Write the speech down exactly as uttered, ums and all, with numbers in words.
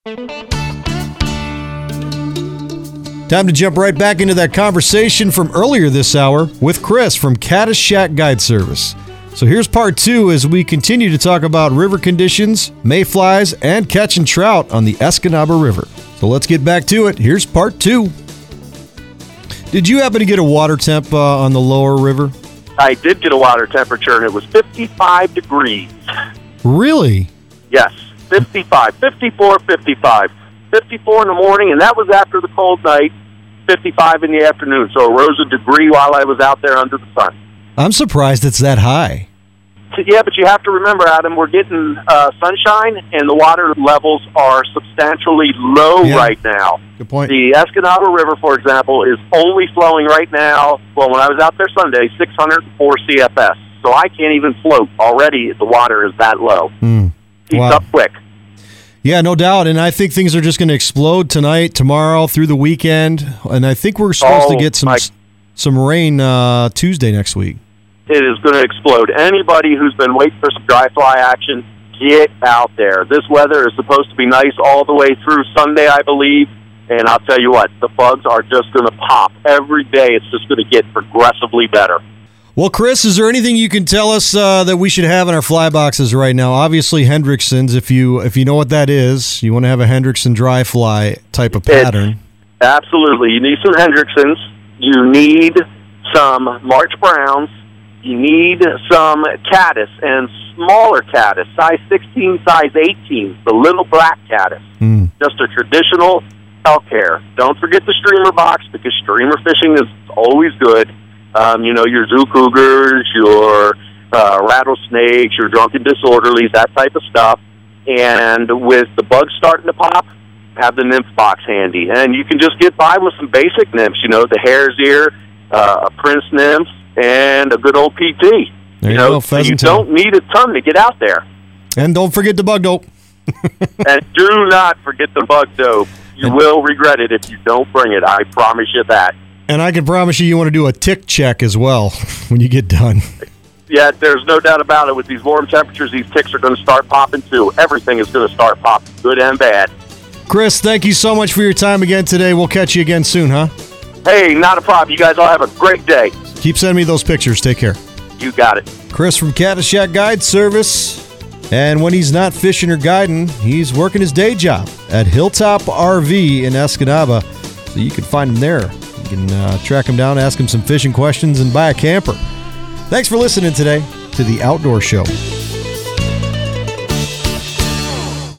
Time to jump right back into that conversation from earlier this hour with Chris from Caddis-Shack Guide Service. So here's part two as we continue to talk about river conditions, mayflies, and catching trout on the Escanaba River. So let's get back to it. Here's part two. Did you happen to get a water temp uh, on the lower river? I did get a water temperature, and it was fifty-five degrees. Really? Yes, fifty-five, fifty-four, fifty-five. fifty-four in the morning, and that was after the cold night, fifty-five in the afternoon. So it rose a degree while I was out there under the sun. I'm surprised it's that high. Yeah, but you have to remember, Adam, we're getting uh, sunshine, and the water levels are substantially low Yeah. right now. Good point. The Escanaba River, for example, is only flowing right now, well, when I was out there Sunday, six hundred four C F S. So I can't even float. Already, the water is that low. Mm. Heats Wow. up quick. Yeah, no doubt. And I think things are just going to explode tonight, tomorrow, through the weekend. And I think we're supposed Oh, to get some my- some rain uh, Tuesday next week. It is going to explode. Anybody who's been waiting for some dry fly action, get out there. This weather is supposed to be nice all the way through Sunday, I believe. And I'll tell you what, the bugs are just going to pop. Every day it's just going to get progressively better. Well, Chris, is there anything you can tell us uh, that we should have in our fly boxes right now? Obviously, Hendrickson's, if you if you know what that is, you want to have a Hendrickson dry fly type of pattern. It's, absolutely. You need some Hendricksons. You need some March Browns. You need some caddis and smaller caddis, size sixteen, size eighteen, the little black caddis. Mm. Just a traditional elk hair. Don't forget the streamer box, because streamer fishing is always good. Um, you know, your zoo cougars, your uh, rattlesnakes, your drunken disorderlies, that type of stuff. And with the bugs starting to pop, have the nymph box handy. And you can just get by with some basic nymphs, you know, the hare's ear, uh, a prince nymph, and a good old P T. There you know, go, so you pheasant tail. don't need a ton to get out there. And don't forget the bug dope. And do not forget the bug dope. You will regret it if you don't bring it. I promise you that. And I can promise you, you want to do a tick check as well when you get done. Yeah, there's no doubt about it. With these warm temperatures, these ticks are going to start popping too. Everything is going to start popping, good and bad. Chris, thank you so much for your time again today. We'll catch you again soon, huh? Hey, not a problem. You guys all have a great day. Keep sending me those pictures. Take care. You got it. Chris from Caddis-Shack Guide Service. And when he's not fishing or guiding, he's working his day job at Hilltop R V in Escanaba. So you can find him there. You can uh, track him down, ask him some fishing questions, and buy a camper. Thanks for listening today to The Outdoor Show.